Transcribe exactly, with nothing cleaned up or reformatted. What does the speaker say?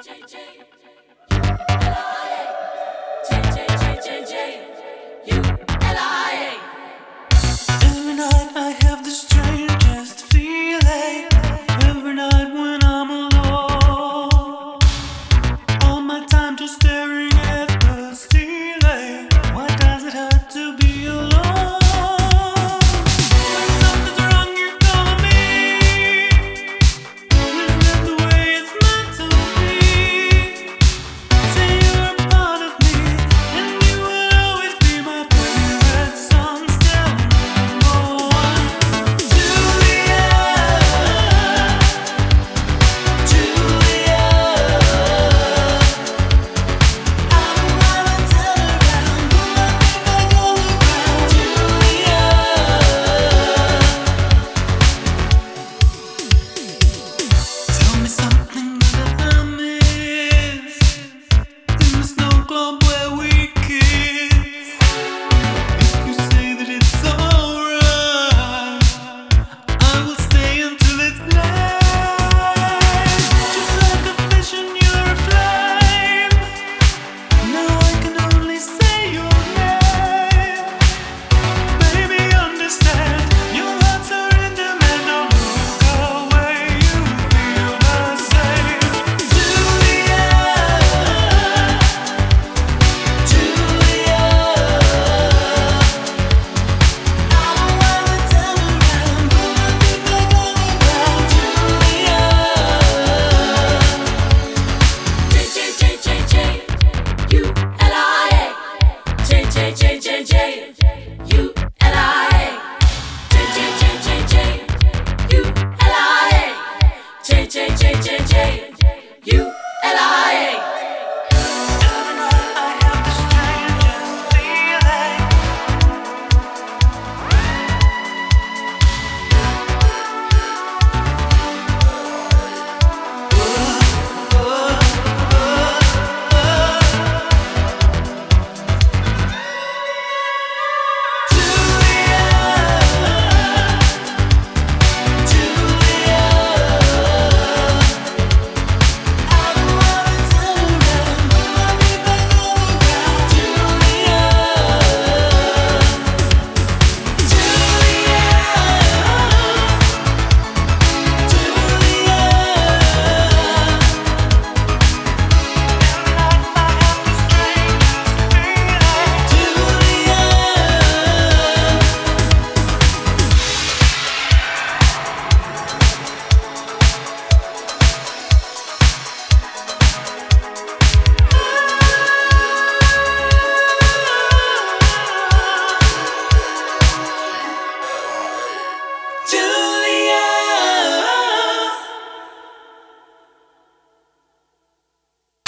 Every night I have the strangest feeling. Every night when I'm alone, all my time just staring at the ceiling. Why does it hurt to be alone? When something's wrong, you call me. Isn't that the way it's meant to be? Say you're a part of me, and you will always be my favorite song. Still number one, Julia, Julia. I'm gonna turn around, do I think I go around, Julia. Tell me something that I miss in the snow globe.